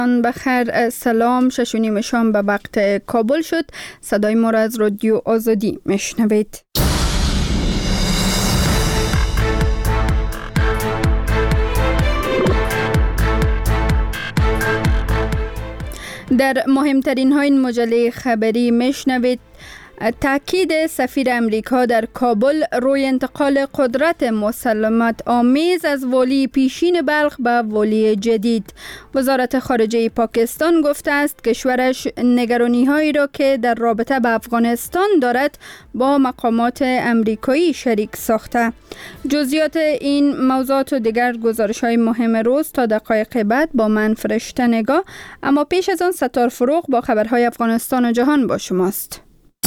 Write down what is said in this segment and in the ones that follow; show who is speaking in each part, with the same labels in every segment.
Speaker 1: بخیر، سلام. 6:30 شام به وقت کابل شد. صدای ما را از رادیو آزادی میشنوید. در مهمترین های این مجله خبری میشنوید تاکید سفیر امریکا در کابل روی انتقال قدرت مسالمت آمیز از والی پیشین بلخ به والی جدید. وزارت خارجه پاکستان گفته است کشورش نگرانی هایی را که در رابطه با افغانستان دارد با مقامات امریکایی شریک ساخته. جزئیات این موضوعات و دیگر گزارش های مهم روز تا دقایق بعد با من فرشته نگاه. اما پیش از آن ستار فروغ با خبرهای افغانستان و جهان با شماست.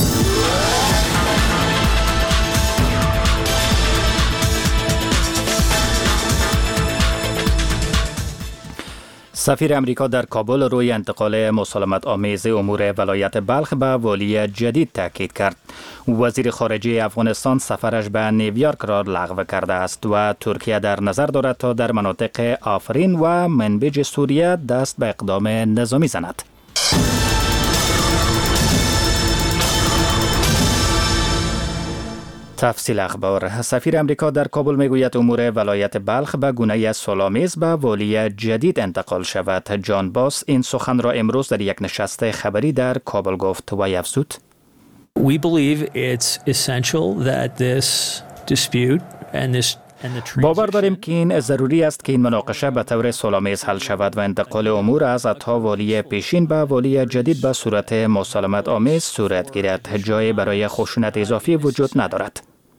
Speaker 2: سفیر امریکا در کابل روی انتقال مسالمت آمیز امور ولایت بلخ به والی جدید تاکید کرد. وزیر خارجه افغانستان سفرش به نیویورک را لغو کرده است و ترکیه در نظر دارد تا در مناطق آفرین و منبج سوریه دست به اقدام نظامی زند. تفصیل اخبار. سفیر امریکا در کابل میگوید امور ولایت بلخ به گونه صلح‌آمیز به والی جدید انتقال شود. جان باس این سخن را امروز در یک نشست خبری در کابل گفت و افزود:
Speaker 3: We believe it's essential that this dispute and this
Speaker 2: باور داریم که این ضروری است که این مناقشه به طور صلح‌آمیز حل شود و انتقال امور از عطا والی پیشین به والی جدید به صورت مسالمت آمیز صورت گیرد. جای برای خشونت اضافی وجود ندارد.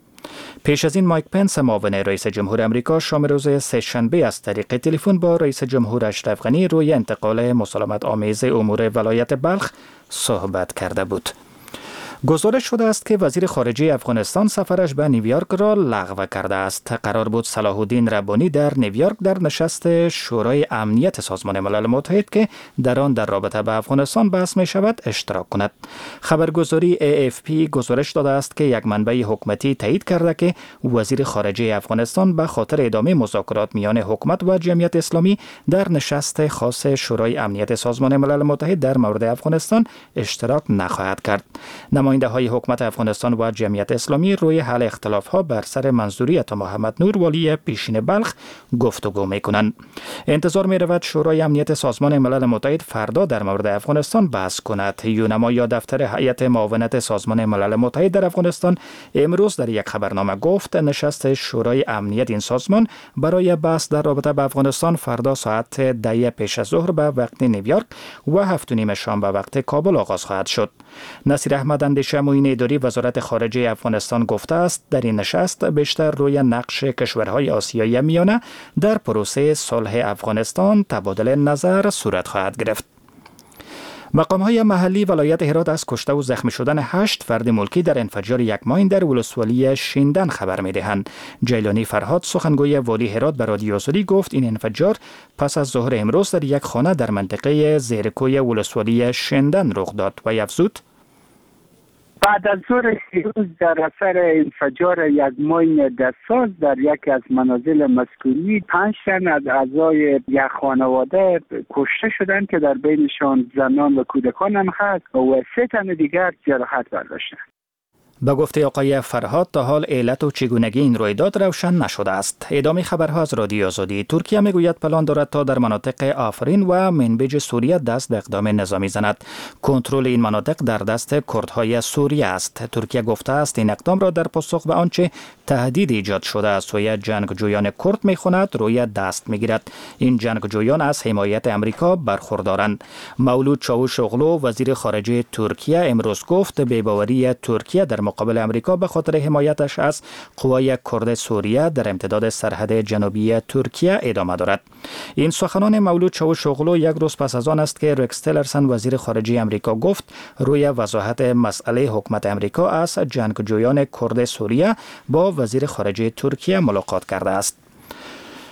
Speaker 2: پیش از این مایک پنس معاون رئیس جمهور امریکا شام روز سه‌شنبه از طریق تلفن با رئیس جمهور اشرف غنی روی انتقال مسالمت آمیز امور ولایت بلخ صحبت کرده بود. گزارش شده است که وزیر خارجه افغانستان سفرش به نیویورک را لغو کرده است. قرار بود صلاح الدین ربانی در نیویورک در نشست شورای امنیت سازمان ملل متحد که در آن در رابطه با افغانستان بحث می شود اشتراک کند. خبرگزاری AFP گزارش داده است که یک منبع حکومتی تایید کرده که وزیر خارجه افغانستان به خاطر ادامه مذاکرات میان حکومت و جمعیت اسلامی در نشست خاص شورای امنیت سازمان ملل متحد در مورد افغانستان اشتراک نخواهد کرد. نماینده های حکومت افغانستان و جمعیت اسلامی روی حل اختلاف ها بر سر منظوری عطا محمد نور والی پیشین بلخ گفتگو می کنند. انتظار می رود شورای امنیت سازمان ملل متحد فردا در مورد افغانستان بحث کند. یونما یا دفتر هیئت معاونت سازمان ملل متحد در افغانستان امروز در یک خبرنامه گفت نشست شورای امنیت این سازمان برای بحث در رابطه با افغانستان فردا ساعت 10 پیش از ظهر به وقت نیویورک و 7:30 شام به وقت کابل آغاز خواهد شد. نصیر احمد اندیشه معین اداری وزارت خارجه افغانستان گفته است در این نشست بیشتر روی نقش کشورهای آسیایی میانه در پروسه صلح افغانستان تبادل نظر صورت خواهد گرفت. مقام‌های محلی ولایت هرات از کشته و زخمی شدن 8 فرد ملکی در انفجار یک ماین در ولسوالی شیندن خبر می‌دهند. جیلانی فرهاد سخنگوی والی هرات به رادیو آزادی گفت این انفجار پس از ظهر امروز در یک خانه در منطقه زیرکوی ولسوالی شیندن رخ داد و افزود:
Speaker 4: بعد از ظهر روز در اثر انفجار یک ماین دستساز در یکی از منازل مسکونی 5 تن از اعضای یک خانواده کشته شدند که در بینشان زنان و کودکان هم هست و 3 تن دیگر جراحت برداشتند.
Speaker 2: به گفته آقای فرهاد تا حال علت و چگونگی این رویداد روشن نشده است. ادامه خبرها از رادیو آزادی. ترکیه میگوید پلان دارد تا در مناطق آفرین و منبج سوریه دست به اقدام نظامی زند. کنترل این مناطق در دست کردهای سوریه است. ترکیه گفته است این اقدام را در پاسخ به آنچه تهدید ایجاد شده از سوی جنگجویان کرد میخواند روی دست میگیرد. این جنگجویان از حمایت امریکا برخوردارند. مولود چاوشوغلو وزیر خارجه ترکیه امروز گفت بی‌باوری ترکیه در مقابل امریکا به خاطر حمایتش از قوای کرد سوریه در امتداد سرحد جنوبی ترکیه ادامه دارد. این سخنان مولود چاوشوغلو یک روز پس از آن است که رکس تیلرسن وزیر خارجه امریکا گفت روی وضاحت مسئله حکومت امریکا از جنگجویان کرد سوریه با وزیر خارجه ترکیه ملاقات کرده است.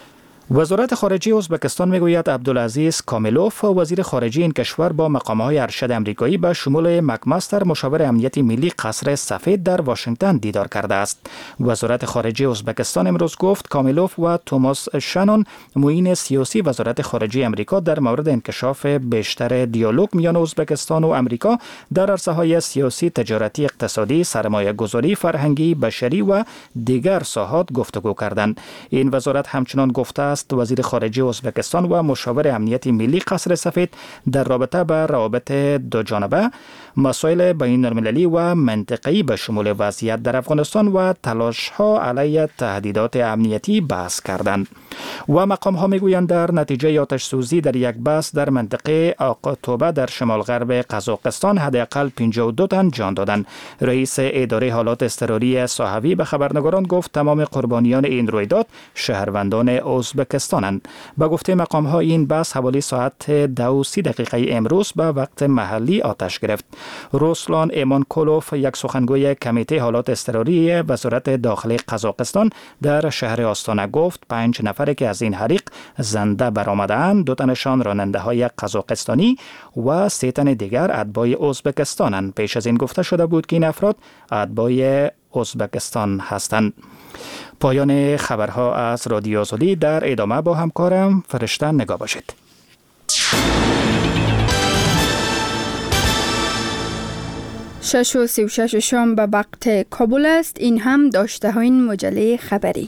Speaker 2: وزارت خارجه ازبکستان میگوید عبدالعزیز کامیلوف وزیر خارجه این کشور با مقامهای ارشد امریکایی به شمول مکماستر مشاور امنیتی ملی قصر سفید در واشنگتن دیدار کرده است. وزارت خارجه ازبکستان امروز گفت کامیلوف و توماس شانون معین سیاسی وزارت خارجه امریکا در مورد انکشاف بیشتر دیالوگ میان ازبکستان و امریکا در عرصه‌های سیاسی، تجارتی، اقتصادی، سرمایه‌گذاری، فرهنگی، بشری و دیگر ساحات گفتگو کردند. این وزارت همچنان گفته است وزیر خارجه ازبکستان و مشاور امنیتی ملی قصر سفید در رابطه با روابط دو جانبه، مسائل بین المللی و منطقه‌ای به شمول وضعیت در افغانستان و تلاش‌ها علیه تهدیدات امنیتی بحث کردند. و مقام‌ها میگویند در نتیجه آتش سوزی در یک بس در منطقه آقاتوبه در شمال غرب قزاقستان حداقل 52 تن جان دادند. رئیس اداره حالات اضطراری صحوی به خبرنگاران گفت تمام قربانیان این رویداد شهروندان ازبکستانند. به گفته مقام‌ها این بس حوالی ساعت 2:30 امروز به وقت محلی آتش گرفت. روسلان ایمانکولوف یک سخنگوی کمیته حالات اضطراری وزارت داخلی قزاقستان در شهر آستانه گفت 5 نفر که از این حریق زنده برآمدند 2 تنشان راننده‌های قزاقستانی و 3 تن دیگر اتباع ازبکستانند. پیش از این گفته شده بود که این افراد اتباع ازبکستان هستند. پایان خبرها از رادیو آزادی. در ادامه با همکارم فرشته نگاه باشید.
Speaker 1: 6:36 شام به وقت کابل است. این هم داشته های این مجله خبری.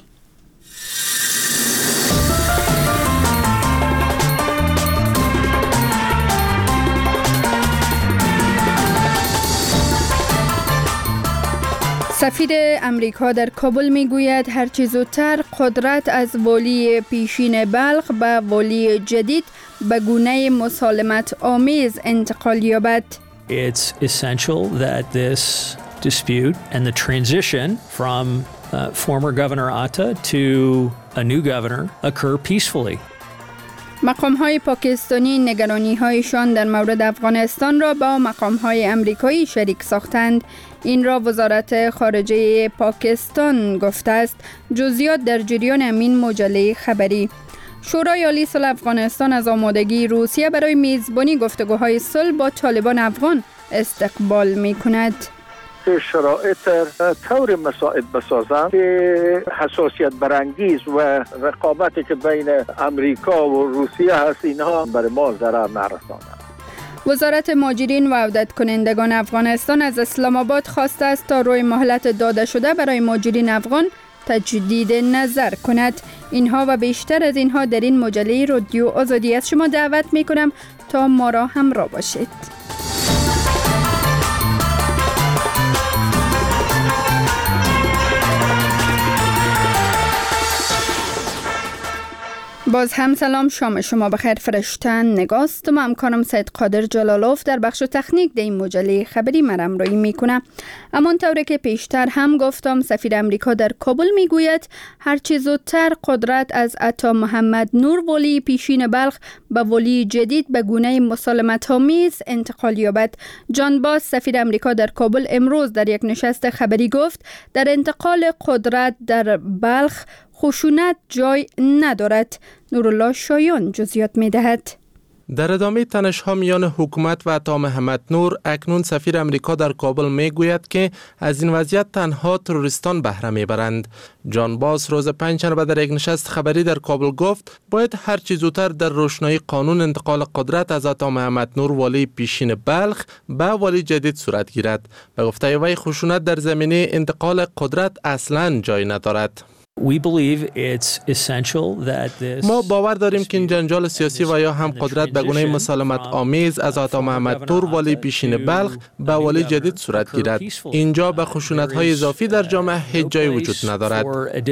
Speaker 1: سفیر امریکا در کابل میگوید هرچه زودتر قدرت از والی پیشین بلخ به والی جدید به گونه مسالمت آمیز انتقال یابد.
Speaker 3: It's essential that this dispute and the transition from former Governor Atta to a new governor occur peacefully.
Speaker 1: مقام‌های پاکستانی نگرانی‌هایشان در مورد افغانستان را با مقام‌های امریکایی شریک ساختند. این را وزارت خارجه پاکستان گفته است. جزئیات در جریان امین مجله خبری. شورای عالی صلح افغانستان از آمادگی روسیه برای میزبانی گفتگوهای صلح با طالبان افغان استقبال می‌کند.
Speaker 5: شرایط طور مساعد بسازند که حساسیت برانگیز و رقابتی که بین امریکا و روسیه هست اینها برای ما ضرر نرساند.
Speaker 1: وزارت مهاجرین و عودت کنندگان افغانستان از اسلام آباد خواسته است تا روی مهلت داده شده برای مهاجرین افغان تجدید نظر کند. اینها و بیشتر از اینها در این مجله رادیو آزادی از شما دعوت می کنم تا ما را همراه باشید. باز هم سلام، شام شما بخیر. فرشتن نگاست و همکارم سید قادر جلالوف در بخش تکنیک در این مجله خبری مرم رایی میکنه. امان طوری که پیشتر هم گفتم سفیر امریکا در کابل میگوید هرچی زودتر قدرت از عطا محمد نور والی پیشین بلخ به والی جدید به گونه مسالمت آمیز انتقال یابد. جان باز سفیر امریکا در کابل امروز در یک نشست خبری گفت در انتقال قدرت در بلخ خشونت جای ندارد. نورالله شایان جزئیات می‌دهد.
Speaker 6: در ادامه تنش‌ها میان حکومت و عطا محمد نور، اکنون سفیر امریکا در کابل میگوید که از این وضعیت تنها تروریستان بهره میبرند. جان باز روز پنجشنبه در یک نشست خبری در کابل گفت باید هر چه زودتر در روشنایی قانون انتقال قدرت از عطا محمد نور والی پیشین بلخ به والی جدید صورت گیرد. به گفته وی خشونت در زمینه انتقال قدرت اصلاً جای ندارد. ما باور داریم که این جنجال سیاسی و یا هم قدرت به گونه مسالمت آمیز از عطا محمد نور والی پیشین بلخ به والی جدید صورت گیرد. اینجا به خشونت‌های اضافی در جامعه هیچ جای وجود ندارد.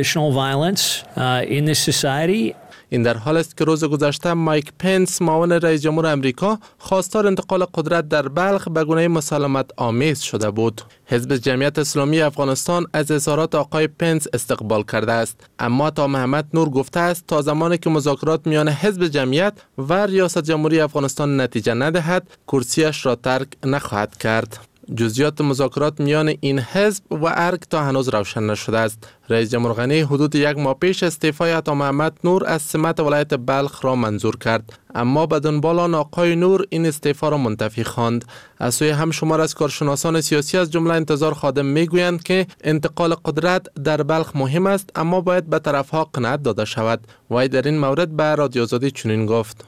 Speaker 6: این در حال است که روز گذشته مایک پنس معاون رئیس جمهور امریکا خواستار انتقال قدرت در بلخ به گونه مسالمت آمیز شده بود. حزب جمعیت اسلامی افغانستان از اظهارات آقای پنس استقبال کرده است، اما عطا محمد نور گفته است تا زمانی که مذاکرات میان حزب جمعیت و ریاست جمهوری افغانستان نتیجه ندهد کرسیش را ترک نخواهد کرد. جزئیات مذاکرات میان این حزب و ارگ تا هنوز روشن نشده است. رئیس جمهور غنی حدود 1 ماه پیش استعفای عطا محمد نور از سمت ولایت بلخ را منظور کرد، اما به دنبال آن آقای نور این استعفا را منتفی خواند. از سوی هم شمار از کارشناسان سیاسی از جمله انتظار خادم میگویند که انتقال قدرت در بلخ مهم است، اما باید به طرفها قناعت داده شود. وی در این مورد به رادیو آزادی چنین گفت: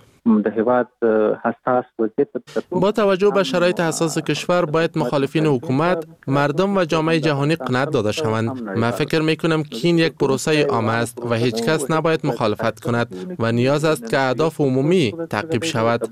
Speaker 6: با توجه به شرایط حساس کشور باید مخالفین حکومت، مردم و جامعه جهانی قناعت داده شوند. من فکر میکنم که این یک پروسه عام است و هیچ کس نباید مخالفت کند و نیاز است که اهداف عمومی تعقیب شود.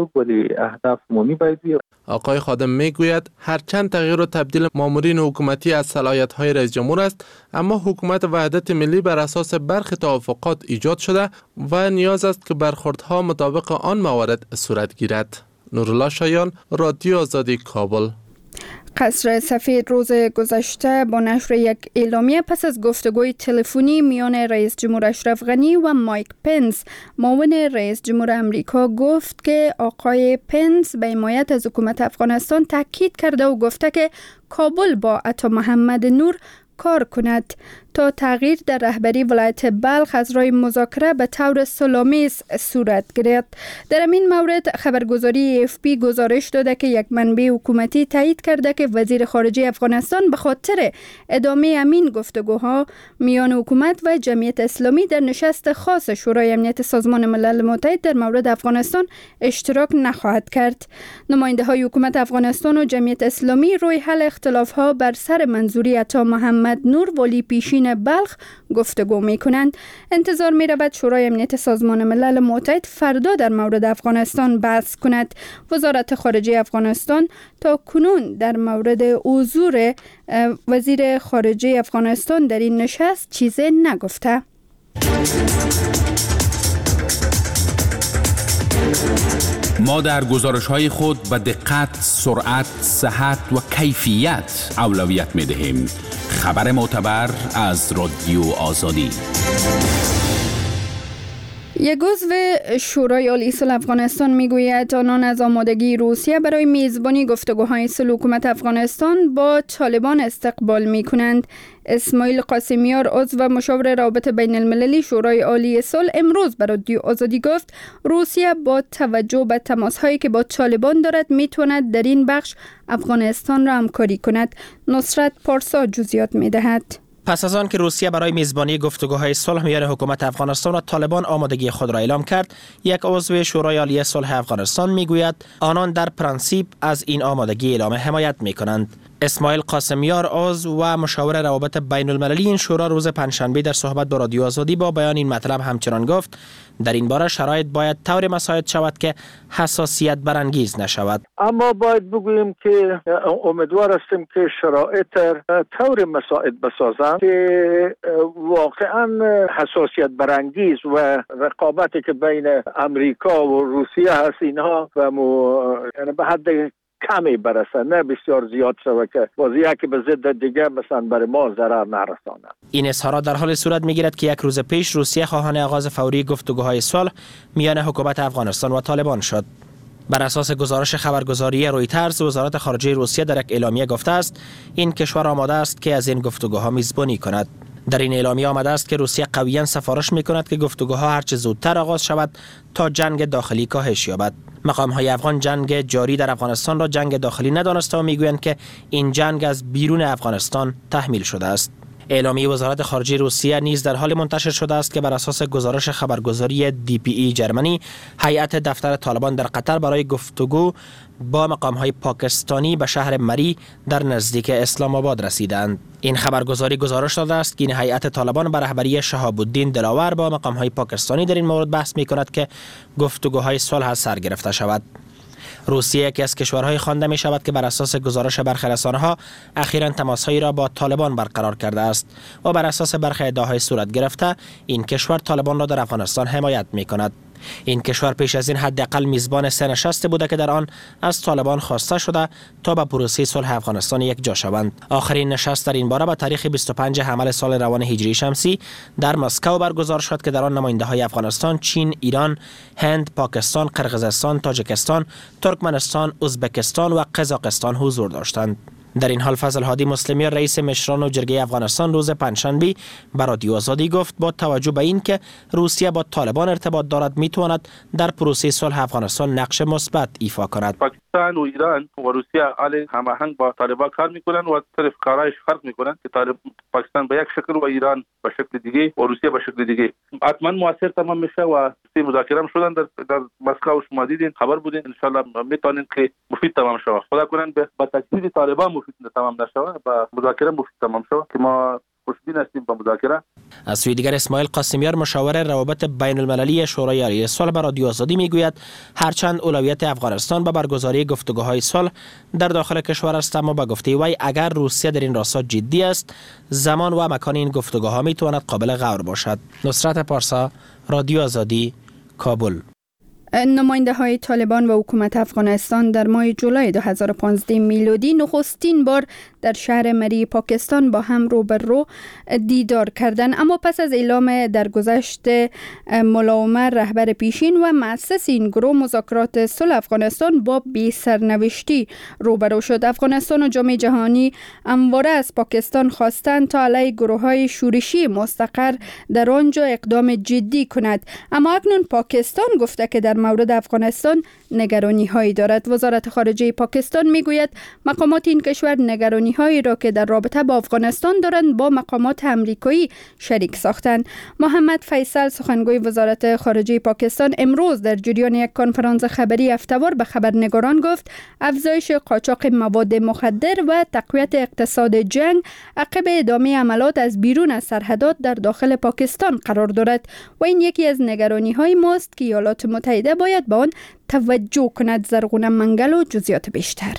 Speaker 6: آقای خادم میگوید هرچند تغییر و تبدیل مامورین حکومتی از صلاحیت‌های رئیس جمهور است، اما حکومت وحدت ملی بر اساس برخی توافقات ایجاد شده و نیاز است که برخوردها مطابق آن موارد صورت گیرد. نورالله شایان، رادیو آزادی، کابل.
Speaker 1: قصر سفید روز گذشته با نشر یک اعلامیه پس از گفتگوی تلفنی میان رئیس جمهور اشرف غنی و مایک پنس معاون رئیس جمهور امریکا گفت که آقای پنس به حمایت از حکومت افغانستان تاکید کرده و گفته که کابل با عطا محمد نور کار کند تا تغییر در رهبری ولایت بلخ از راه مذاکره به طور صلح‌آمیز صورت گیرد. در این مورد خبرگزاری AFP گزارش داده که یک منبع حکومتی تایید کرده که وزیر خارجه افغانستان به خاطر ادامه همین گفتگوها میان حکومت و جمعیت اسلامی در نشست خاص شورای امنیت سازمان ملل متحد در مورد افغانستان اشتراک نخواهد کرد. نماینده های حکومت افغانستان و جمعیت اسلامی روی حل اختلاف ها بر سر منظوری عطا محمد نور ولی پیشین بلخ گفتگو می کنند. انتظار می رود شورای امنیت سازمان ملل متحد فردا در مورد افغانستان بحث کند. وزارت خارجه افغانستان تا کنون در مورد حضور وزیر خارجه افغانستان در این نشست چیزی نگفته.
Speaker 7: ما در گزارش‌های خود به دقت، سرعت، صحت و کیفیت اولویت می‌دهیم. خبر معتبر از رادیو آزادی.
Speaker 1: یک عضو شورای عالی صلح افغانستان میگوید آنان از آمادگی روسیه برای میزبانی گفتگوهای صلح حکومت افغانستان با طالبان استقبال میکنند. اسماعیل قاسمیار عضو و مشاور روابط بین المللی شورای عالی صلح امروز به رادیو آزادی گفت روسیه با توجه به تماس‌هایی که با طالبان دارد میتواند در این بخش افغانستان را همکاری کند. نصرت پارسا جزئیات میدهد.
Speaker 8: پس از آن که روسیه برای میزبانی گفتگوهای صلح میان حکومت افغانستان و طالبان آمادگی خود را اعلام کرد، یک عضو شورای عالی صلح افغانستان میگوید آنان در پرانسیپ از این آمادگی اعلام حمایت میکنند. اسماعیل قاسمیار عضو و مشاور روابط بین المللی این شورا روز پنجشنبه در صحبت با رادیو آزادی با بیان این مطلب همچنان گفت در این باره شرایط باید طور مساعد شود که حساسیت برانگیز نشود.
Speaker 5: اما باید بگوییم که امیدوار هستیم که شرایط طور مساعد بسازند که واقعا حساسیت برانگیز و رقابتی که بین امریکا و روسیه هست اینها یعنی به حد کمی برسه، نه بسیار زیاد شود که وضعیتی که به ضد دیگه مثلا برای ما ضرر نرسانه.
Speaker 8: این اظهارات در حال صورت میگیرد که یک روز پیش روسیه خواهان آغاز فوری گفتگوهای صلح میان حکومت افغانستان و طالبان شد. بر اساس گزارش خبرگزاری رویترز، وزارت خارجه روسیه در یک اعلامیه گفته است این کشور آماده است که از این گفتگوها میزبانی کند. در این اعلامیه آمده است که روسیه قویاً سفارش میکند که گفتگوها هرچه زودتر آغاز شود تا جنگ داخلی کاهش یابد. مقام‌های افغان جنگ جاری در افغانستان را جنگ داخلی ندانسته و میگویند که این جنگ از بیرون افغانستان تحمیل شده است. اعلامیه وزارت خارجه روسیه نیز در حال منتشر شده است که بر اساس گزارش خبرگزاری DPE جرمنی، هیئت دفتر طالبان در قطر برای گفتگو با مقام‌های پاکستانی به شهر مری در نزدیک اسلام آباد رسیدند. این خبرگزاری گزارش داده است که این هیئت طالبان به رهبری شهاب الدین دلاور با مقام‌های پاکستانی در این مورد بحث می‌کند که گفتگوهای صلح از سر گرفته شود. روسیه یکی از کشورهای خوانده می شود که بر اساس گزارش برخی رسانه‌ها اخیراً تماس‌هایی را با طالبان برقرار کرده است و بر اساس برخی ادعاهای صورت گرفته این کشور طالبان را در افغانستان حمایت می کند. این کشور پیش از این حداقل میزبان 3 نشست بوده که در آن از طالبان خواسته شده تا به پروسه صلح افغانستان یک جا شوند. آخرین نشست در این باره به تاریخ 25 حمل سال روان هجری شمسی در مسکو برگزار شد که در آن نماینده‌های افغانستان، چین، ایران، هند، پاکستان، قرقیزستان، تاجیکستان، ترکمنستان، ازبکستان و قزاقستان حضور داشتند. در این حال فضل هادی مسلمی رئیس مشران و جرگه افغانستان روز پنجشنبه بر رادیو آزادی گفت با توجه به این که روسیه با طالبان ارتباط دارد میتواند در پروسه صلح افغانستان نقش مثبت ایفا کند.
Speaker 9: پاکستان و ایران و روسیه علی هماهنگ با طالبان کار میکنند و طرف کارایش فرق میکنند که پاکستان به یک شکل و ایران به شکل دیگه و روسیه به شکل دیگه. حتما موثر تمام میشه و مذاکره هم شدن در مسکو. شما دیدین، خبر بودین. ان شاء الله میتونین که مفید تمام شه. خدا کنن به تجدید طالبان مفید تمام نشه و مذاکره مفید تمام شه که ما خوشبین هستیم با مذاکره.
Speaker 8: از سوی دیگر اسماعیل قاسمیار مشاور روابط بین المللی شورای عالی صلح بر رادیو آزادی میگوید هرچند اولویت افغانستان به برگزاری گفتگوهای صلح در داخل کشور است، اما به گفته وی اگر روسیه در این راستا جدی است، زمان و مکان این گفتگوها میتواند قابل غور باشد. نصرت پارسا، رادیو آزادی، کابل.
Speaker 1: نماینده های طالبان و حکومت افغانستان در ماه جولای 2015 میلادی نخستین بار در شهر مری پاکستان با هم روبرو دیدار کردند، اما پس از اعلام درگذشت ملا عمر رهبر پیشین و مؤسس این گروه مذاکرات صلح افغانستان با بی سرنوشتی روبرو شد. افغانستان و جامعه جهانی همواره از پاکستان خواستند تا علیه گروه های شورشی مستقر در آنجا اقدام جدی کند، اما اکنون پاکستان گفته که در مورد افغانستان نگرانی هایی دارد. وزارت خارجه پاکستان میگوید مقامات این کشور نگرانی هایی را که در رابطه با افغانستان دارند با مقامات امریکایی شریک ساختند. محمد فیصل سخنگوی وزارت خارجه پاکستان امروز در جریان یک کنفرانس خبری هفته‌وار به خبرنگاران گفت افزایش قاچاق مواد مخدر و تقویت اقتصاد جنگ عقب ادامه عملات از بیرون از سرحدات در داخل پاکستان قرار دارد و این یکی از نگرانی های ماست که ایالات متحده باید به آن توجه کند. زرغونه منگل و جزئیات بیشتر.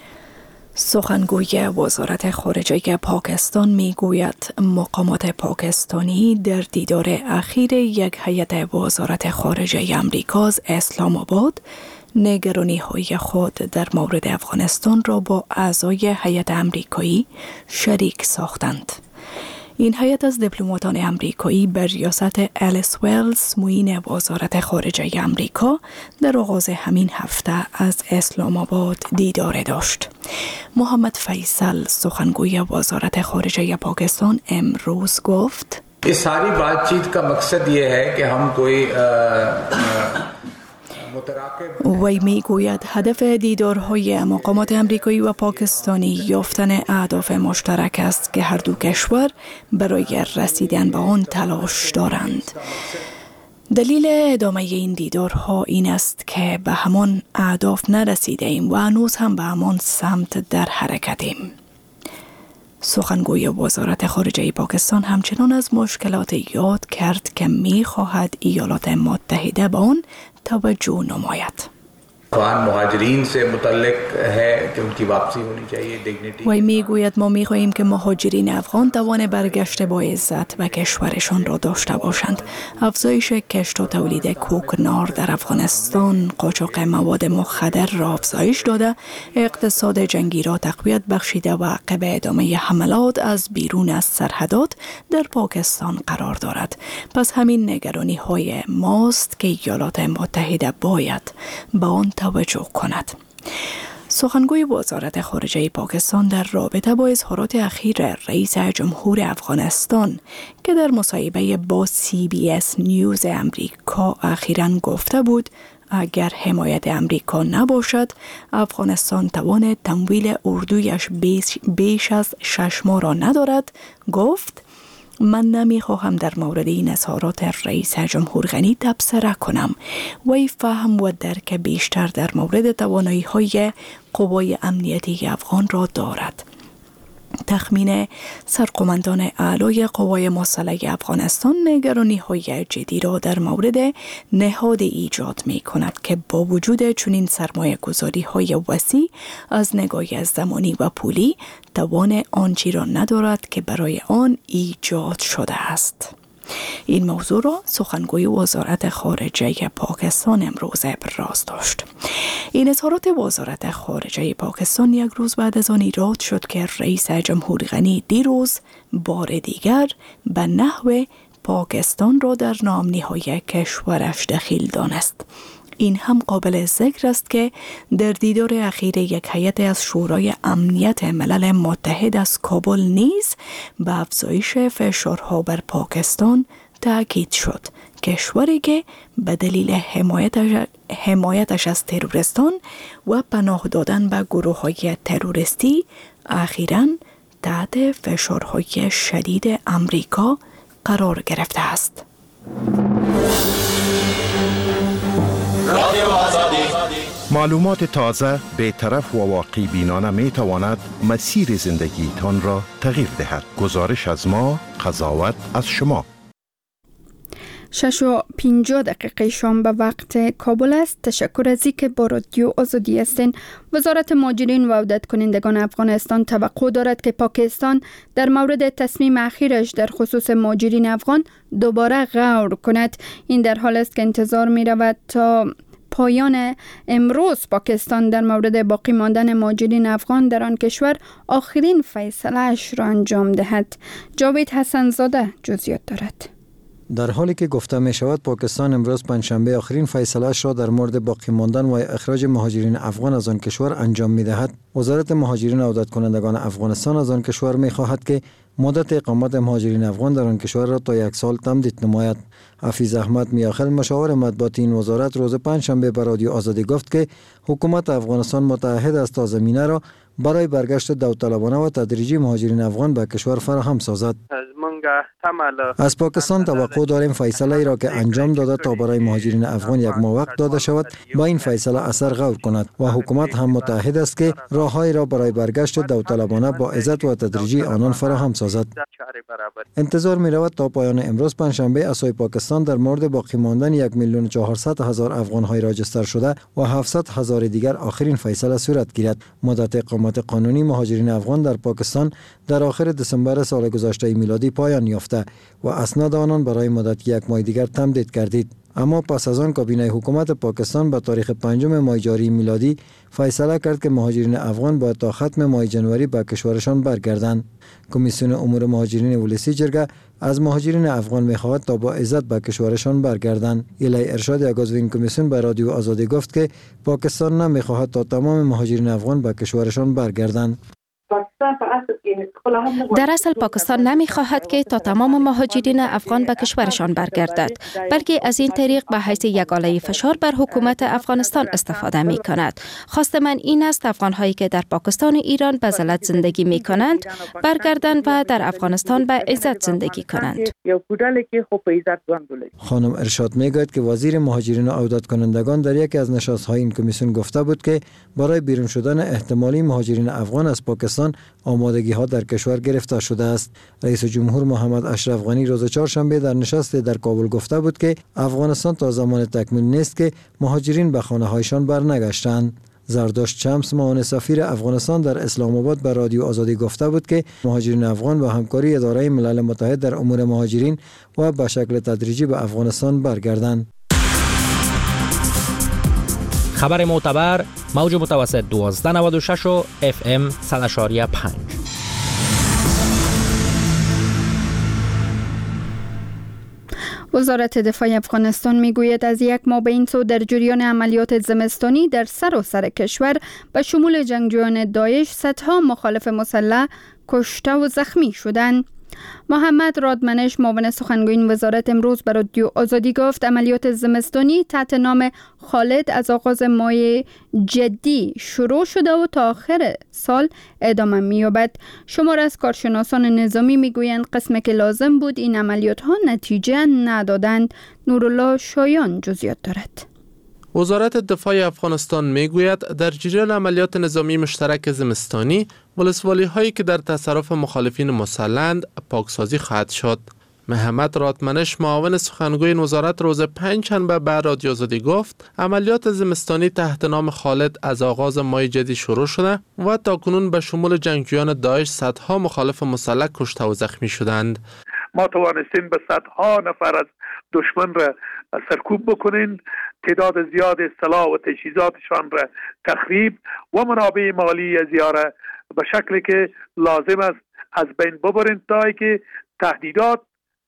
Speaker 10: سخنگوی وزارت خارجه پاکستان میگوید مقامات پاکستانی در دیدار اخیر یک هیئت وزارت خارجه امریکا از اسلام آباد نگرانی‌های خود در مورد افغانستان را با اعضای هیئت امریکایی شریک ساختند. این هیئت از دیپلماتان امریکایی بر ریاست الیس ویلز معین وزارت خارجه امریکا در آغاز همین هفته از اسلام آباد دیدار داشت. محمد فیصل سخنگوی وزارت خارجه پاکستان امروز گفت
Speaker 11: ये सारी बातचीत का मकसद ये है कि हम कोई
Speaker 10: وی میگوید هدف دیدارهای مقامات امریکایی و پاکستانی یافتن اهداف مشترک است که هر دو کشور برای رسیدن به آن تلاش دارند. دلیل ادامه این دیدارها این است که به همان اهداف نرسیده ایم و هنوز هم به همان سمت در حرکتیم. سخنگوی وزارت خارجه پاکستان همچنان از مشکلات یاد کرد که می‌خواهد ایالات متحده به آن توجه نماید. وی میگوید ما میخواهیم که مهاجرین افغان توان برگشت با عزت و کشورشان را داشته باشند. افزایش کشت و تولید کوکنار در افغانستان قاچاق مواد مخدر را افزایش داده، اقتصاد جنگی را تقویت بخشیده و عقب ادامه حملات از بیرون از سرحدات در پاکستان قرار دارد. پس همین نگرانی های ماست که ایالات متحده باید به آن توجه کند. سخنگوی وزارت خارجه پاکستان در رابطه با اظهارات اخیر رئیس جمهور افغانستان که در مصاحبه با CBS نیوز امریکا اخیراً گفته بود اگر حمایت امریکا نباشد افغانستان توان تمویل اردویش بیش از 6 ماه را ندارد، گفت من نمیخواهم در مورد این اظهارات رئیس جمهور غنی تبصره کنم. وی فهم و درک بیشتر در مورد توانایی‌های قوای امنیتی افغان را دارد. تخمین سرقماندان اعلای قوای مسلح افغانستان نگرانی‌های جدی را در مورد نهاد ایجاد می‌کند که با وجود چنین سرمایه‌گذاری‌های وسیع از نگاه زمانی و پولی توان آنچه را ندارد که برای آن ایجاد شده است. این موضوع را سخنگوی وزارت خارجه پاکستان امروز ابراز داشت. این اظهارات وزارت خارجه پاکستان یک روز بعد از آن ایراد شد که رئیس جمهوری غنی دیروز بار دیگر به نحو پاکستان را در نامنی‌های کشورش دخیل دانست. این هم قابل ذکر است که در دیدار اخیر یک هیئت از شورای امنیت ملل متحد از کابل نیز به افزایش فشارها بر پاکستان تاکید شد. کشوری که به دلیل حمایتش از تروریستان و پناه دادن به گروه‌های تروریستی اخیراً تحت فشارهای شدید امریکا قرار گرفته است.
Speaker 12: معلومات تازه، بی‌طرف و واقع بینانه می تواند مسیر زندگی تان را تغییر دهد. گزارش از ما، قضاوت از شما.
Speaker 1: 6:50 شام به وقت کابل است. تشکر از اینکه با رادیو آزادی هستین. وزارت مهاجرین و عودت کنندگان افغانستان توقع دارد که پاکستان در مورد تصمیم اخیرش در خصوص مهاجرین افغان دوباره غور کند. این در حال است که انتظار می رود تا پایان امروز پاکستان در مورد باقی ماندن مهاجرین افغان در آن کشور آخرین فیصله اش را انجام دهد. جاوید حسن زاده جزئیات دارد.
Speaker 13: در حالی که گفته می شود پاکستان امروز پنجشنبه آخرین فیصله‌اش را در مورد باقی ماندن و اخراج مهاجرین افغان از آن کشور انجام می دهد، وزارت مهاجرین و عودت کنندگان افغانستان از آن کشور می خواهد که مدت اقامت مهاجرین افغان در آن کشور را تا 1 سال تمدید نماید. حفیظ احمد میاخیل مشاور مطبوعاتی این وزارت روز پنجشنبه به رادیو آزادی گفت که حکومت افغانستان متعهد است تا زمینه را برای برگشت داوطلبانه و تدریجی مهاجرین افغان به کشور فراهم سازد. از پاکستان توقع داریم فیصله ای را که انجام داده تا برای مهاجرین افغان 1 ماه وقت داده شود با این فیصله اثر غور کند و حکومت هم متعهد است که راههایی را برای برگشت داوطلبانه با عزت و تدریجی آنان فراهم سازد. انتظار می رود تا پایان امروز پنجشنبه اسوی پاکستان در مورد باقی ماندن 1,400,000 افغان های راجستر شده و 700,000 دیگر آخرین فیصله صورت گیرد. مدت اقامت قانونی مهاجرین افغان در پاکستان در آخر دسامبر سال گذشته میلادی پایان یافته و اسناد آنان برای مدت 1 ماه دیگر تمدید گردید. اما پس از آن کابینه حکومت پاکستان به تاریخ 5 ماه جاری میلادی فیصله کرد که مهاجرین افغان باید تا ختم ماه جنوری به کشورشان برگردند. کمیسیون امور مهاجرین ولسی جرگه از مهاجرین افغان می‌خواهد تا با عزت به کشورشان برگردند. ایلی ارشاد عضو این کمیسیون به رادیو آزادی گفت که پاکستان نمی‌خواهد تا تمام مهاجرین افغان به کشورشان برگردند.
Speaker 14: در اصل پاکستان نمی‌خواهد که تا تمام مهاجرین افغان به کشورشان برگردد، بلکه از این طریق به حیث یک آله فشار بر حکومت افغانستان استفاده می‌کند. خواست من این است افغان‌هایی که در پاکستان و ایران به ذلت زندگی می‌کنند برگردند و در افغانستان به عزت زندگی کنند.
Speaker 13: خانم ارشاد میگوید که وزیر مهاجرین و عودت کنندگان در یکی از نشست‌های این کمیسیون گفته بود که برای بیرون شدن احتمالی مهاجرین افغان از پاکستان آمادگی‌ها در کشور گرفته شده است. رئیس جمهور محمد اشرف غنی روز چهارشنبه در نشست در کابل گفته بود که افغانستان تا زمان تکمیل نیست که مهاجرین به خانه‌هایشان برنگشتند. زرداشت شمس معاون سفیر افغانستان در اسلام آباد به رادیو آزادی گفته بود که مهاجرین افغان با همکاری اداره ملل متحد در امور مهاجرین و به شکل تدریجی به افغانستان برگردند.
Speaker 8: خبر معتبر موج متوسط 1296 و FM 100.5.
Speaker 1: وزارت دفاع افغانستان میگوید از 1 ماه به این سو در جریان عملیات زمستانی در سراسر کشور به شمول جنگجویان داعش صدها مخالف مسلح کشته و زخمی شدند. محمد رادمنش معاون سخنگوی این وزارت امروز به رادیو آزادی گفت عملیات زمستانی تحت نام خالد از آغاز ماه جدی شروع شده و تا آخر سال ادامه می‌یابد. شمار از کارشناسان نظامی میگویند قسمی که لازم بود این عملیات ها نتیجه ندادند. نورالله شایان جزئیات دارد.
Speaker 6: وزارت دفاع افغانستان میگوید در جریان عملیات نظامی مشترک زمستانی ولسوالی هایی که در تصرف مخالفین مسلح‌اند پاکسازی خواهد شد. محمد رادمنش معاون سخنگوی این وزارت روز پنجشنبه به رادیو آزادی گفت عملیات زمستانی تحت نام خالد از آغاز ماه جدی شروع شده و تاکنون به شمول جنگجویان داعش صدها مخالف مسلح کشته و زخمی شدند.
Speaker 5: ما توانستیم به صدها نفر از دشمن را سرکوب بکنین، تعداد زیاد سلاح و تجهیزاتشان را تخریب و منابع مالی زیاره به شکلی که لازم است از بین ببرین تا که تهدیدات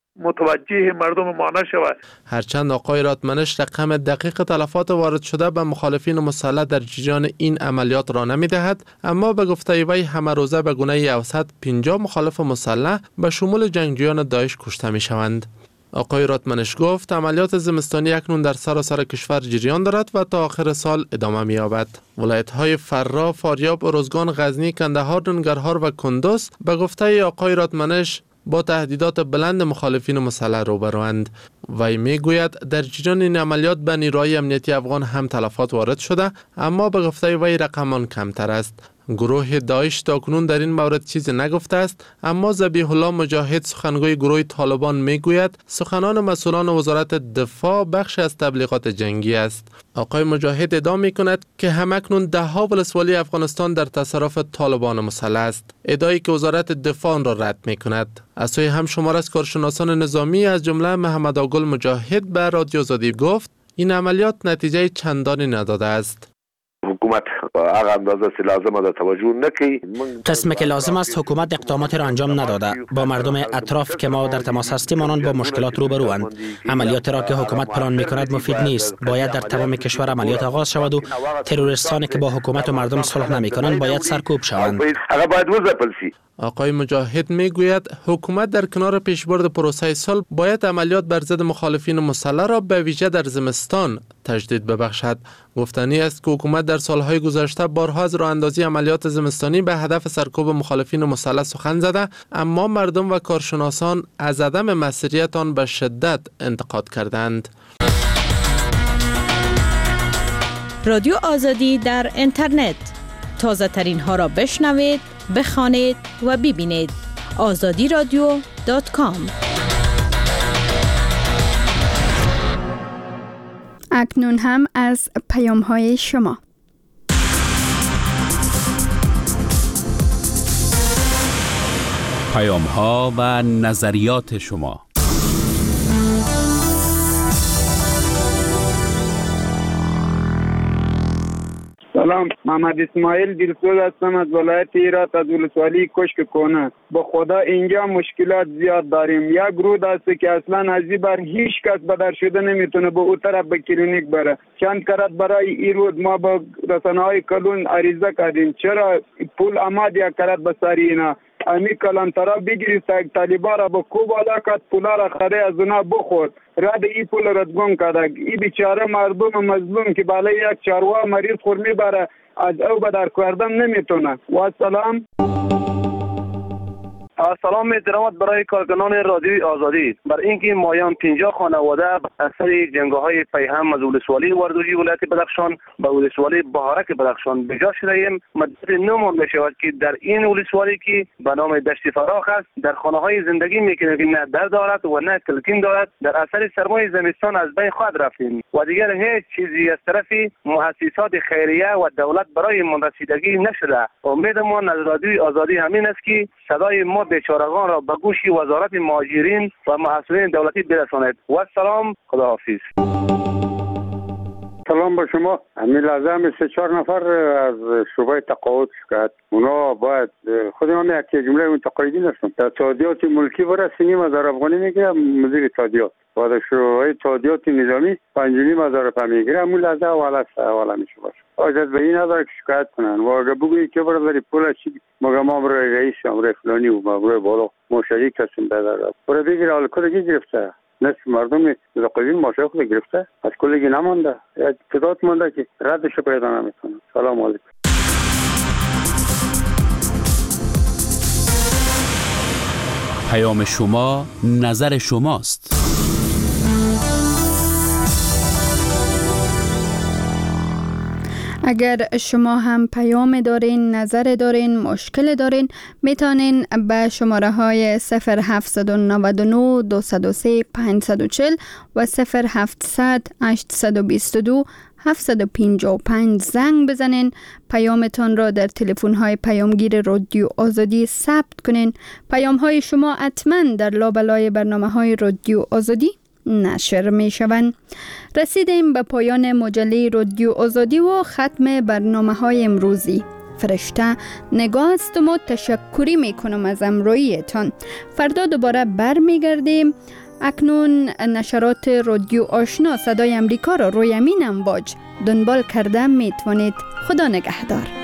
Speaker 5: متوجه مردم ما نشود.
Speaker 6: هرچند آقای راتمنش رقم دقیق تلفات وارد شده به مخالفین مسلح در جریان این عملیات را نمی‌دهد، اما به گفته وی همه روزه به گونه اوسط 50 مخالف مسلح به شمول جنگجویان داعش کشته می‌شوند. آقای راتمنش گفت عملیات زمستانی اکنون در سراسر کشور جریان دارد و تا آخر سال ادامه می‌یابد. ولایت‌های فرا، فاریاب، ارزگان، غزنی، کندهار، ننگرهار و کندوز به گفته آقای راتمنش با تهدیدات بلند مخالفین مسلح روبروند. وی میگوید در جریان این عملیات به نیروهای امنیتی افغان هم تلفات وارد شده، اما به گفته وی رقمان کمتر است. گروه داعش تاکنون در این مورد چیزی نگفته است، اما ذبیح الله مجاهد سخنگوی گروه طالبان میگوید سخنان مسئولان وزارت دفاع بخش از تبلیغات جنگی است. آقای مجاهد ادعا میکند که همکنون ده‌ها ولسوالی افغانستان در تصرف طالبان مسلح است، ادعایی که وزارت دفاع آن را رد میکند. از سوی هم شمار از کارشناسان نظامی از جمله محمد آقل مجاهد به رادیو آزادی گفت این عملیات نتیجه چندانی نداده است.
Speaker 15: حکومت هغه اندازه چې لازمه ده توجه نکړي.
Speaker 8: قسمی که لازم است حکومت اقدامات را انجام نداده. با مردم اطراف که ما در تماس هستیم آنان با مشکلات روبروند. عملیات را که حکومت پلان می‌کند مفید نیست. باید در تمام کشور عملیات آغاز شود و تروریستانی که با حکومت و مردم صلح نمی‌کنند باید سرکوب شوند.
Speaker 15: هغه باید وځپل شي.
Speaker 6: آقای مجاهد میگوید حکومت در کنار پیشبرد پروسه صلح باید عملیات بر ضد مخالفین مسلح را به ویژه در زمستان تجدید ببخشد. گفتنی است که حکومت در سالهای گذشته بارها از راه اندازی عملیات زمستانی به هدف سرکوب مخالفین مسلح سخن زده، اما مردم و کارشناسان از عدم مسئولیت آن به شدت انتقاد کردند.
Speaker 16: رادیو آزادی در اینترنت، تازه ترین ها را بشنوید، بخوانید و ببینید. azadiradio.com.
Speaker 1: اکنون هم از پیام های شما.
Speaker 7: پیام ها و نظریات شما.
Speaker 4: سلام، محمد اسماعیل دلسوز هستم از ولایت هرات از ولسوالی کشک کونه. به خدا اینجا مشکلات زیاد داریم. یک رود است که اصلا از این بر هیچ کس بدر شده نمیتونه به اون طرف به کلینیک بره. چند کرات برای این رود ما با رسانه‌های کلون عریضه کردیم چرا پول آمد یک کرات به سر اینا امی کلانترا بگیرید طالبا را به کوب بالا کد پولا را خره از اونا بخورد رد ای پول ردگم کدک ای بیچاره مردم مظلوم که بالای یک چاروا مریض خور میبره از او به در کردن نمیتونه. و سلام.
Speaker 17: سلام احترامات برای کارکنان رادیوی آزادی. بر اینکه مایان 50 خانواده اثر جنگ‌های پیهم از ولسوالی وردوجی ولایت بدخشان به ولسوالی بهارک بدخشان بجا شده‌ایم. مدت 9 ماه می‌شود که در این ولسوالی که به نام دشت فراخ است در خانه‌های زندگی می‌کنیم که نه در دارد و نه تلقین دارد. در اثر سرمای زمستان از بین خود رفتیم و دیگر هیچ چیزی از طرف مؤسسات خیریه و دولت برای ما رسیدگی نشده. امیدمان از رادیوی آزادی همین است که صدای ما بیچارگان را به گوش وزارت مهاجرین و مسئولین دولتی برساند. و سلام، خداحافظ.
Speaker 18: سلام به شما. همین لازم 3-4 نفر از شعبه تقاعد شکایت اونا باید خود من یک جمله متقاعدین هستم در تادیات ملکی برسیم از افغانی میگه مدیر تادیات و در شعبه تادیات نظامی 5,500 میگیره همون لحظه حواله میشه باشه. اجازه به این نداره که شکایت کنن و اگه بگویی که برای پول چی مگه ما برای رئیس برای فلانی و برای بالا ما شریک هستیم بدر برای بگیره حال کدی گرفته نصف مردم زقلین ماشه خود گرفته از کلگی نمانده تعداد مانده که ردش پیدا نمیکنه. سلام علیکم.
Speaker 7: پیام شما نظر شماست.
Speaker 1: اگر شما هم پیام دارین، نظر دارین، مشکل دارین میتونین به شماره های 0799 203 540 و 0700 822 755 زنگ بزنین. پیامتان را در تلفن‌های پیامگیر رادیو آزادی ثبت کنین. پیام‌های شما حتما در لابلای برنامه‌های رادیو آزادی نشر می‌شوند. رسیدیم به پایان مجله رادیو آزادی و ختم برنامه‌های امروزی. فرشته نگاه است و تشکری میکنم از همراهیتان. فردا دوباره برمیگردیم. اکنون نشرات رادیو آشنا صدای امریکا را روی همین امواج دنبال کرده میتوانید. خدا نگهدار.